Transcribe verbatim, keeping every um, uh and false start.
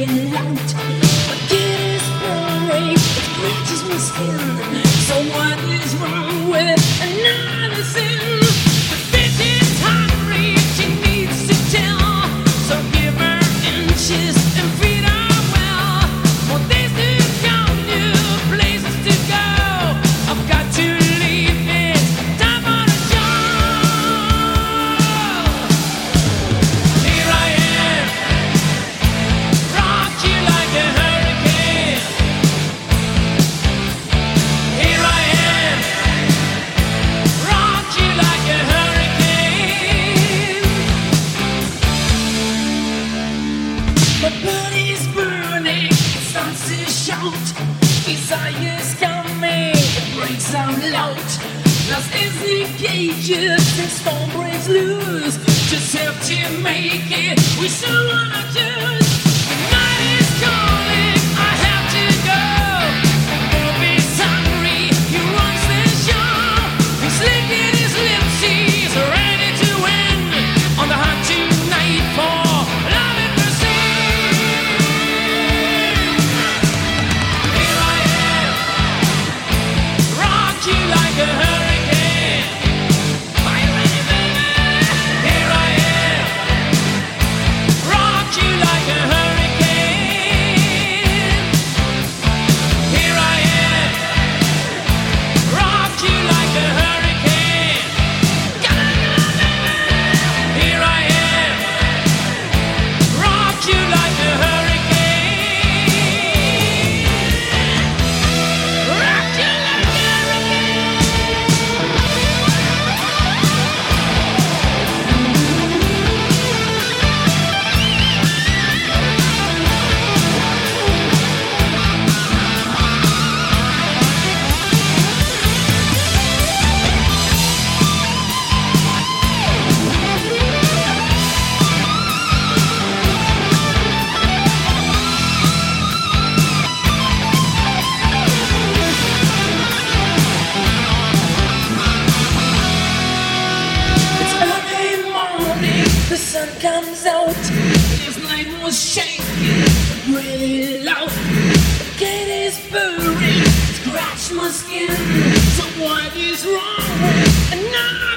crying out. Forget his brain, it bleaches my skin. So what is wrong with another sin? The bitch is hungry, she needs to tell. So give her inches and feed her well. More days to count, new places to go. I've got to leave it, time for the show. Here I am, rock you like a hurricane. Here I am, rock you like a hurricane. My blood is burning, it starts to shout. Desire's coming, it breaks out loud. Lost is the cages, the storm breaks loose. Just have to make it, we still wanna choose. The night is calling, I have to go. Bobby's hungry, he runs the show. He's licking his lips, he's ready to win. On the hunt tonight for love and mercy. Here I am, rock you like a hurricane. Are you ready, baby? Here I am, rock you like a hurricane. Here I am, rock you like a hurricane. Here I am, rock you like a hurricane. Rock you like a It's early morning, the sun comes out. This night was shaking, really loud. The gate is burning, scratch my skin. So what is wrong with another